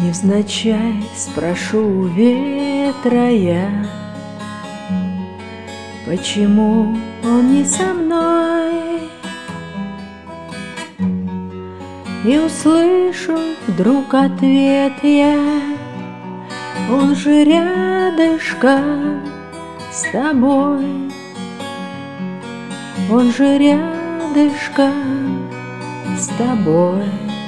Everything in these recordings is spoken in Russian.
Невзначай спрошу у ветра я, почему он не со мной, и услышу вдруг ответ я: он же рядышком с тобой, он же рядышком с тобой.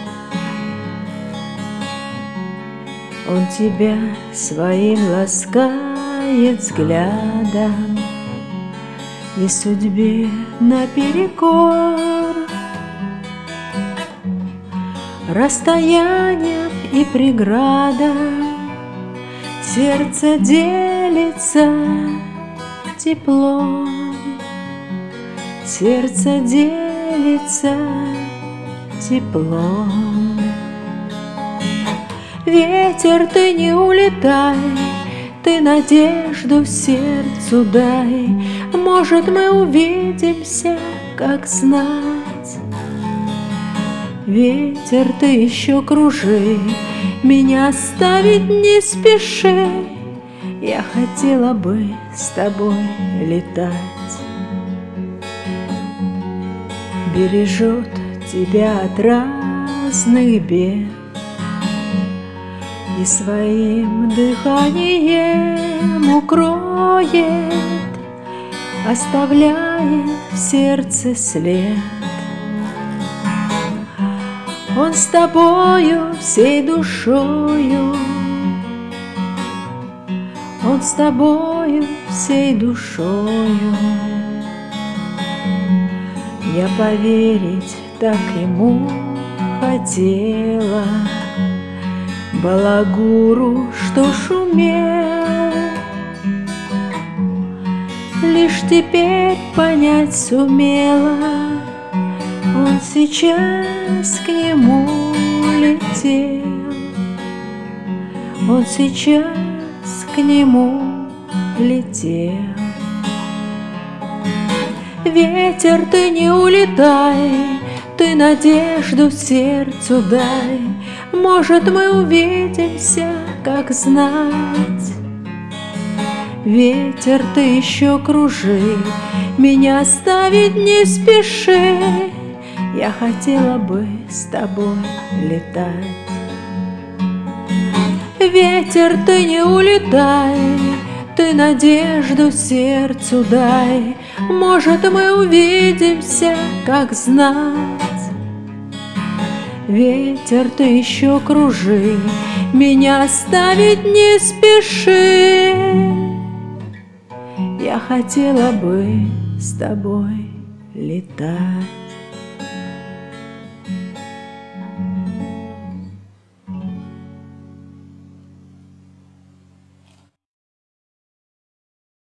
Он тебя своим ласкает взглядом, и судьбе наперекор расстоянием и преградам сердце делится теплом, сердце делится теплом. Ветер, ты не улетай, ты надежду сердцу дай, может, мы увидимся, как знать. Ветер, ты еще кружи, меня оставить не спеши, я хотела бы с тобой летать. Бережет тебя от разных бед и своим дыханием укроет, оставляет в сердце след. Он с тобою всей душою, он с тобою всей душою. Я поверить так ему хотела, балагуру, что шумел, лишь теперь понять сумела, он сейчас к нему летел, он сейчас к нему летел. Ветер, ты не улетай, ты надежду сердцу дай, может, мы увидимся, как знать. Ветер, ты еще кружи, меня оставить не спеши, я хотела бы с тобой летать. Ветер, ты не улетай, ты надежду сердцу дай, может, мы увидимся, как знать. Ветер, ты еще кружи, меня оставить не спеши, я хотела бы с тобой летать.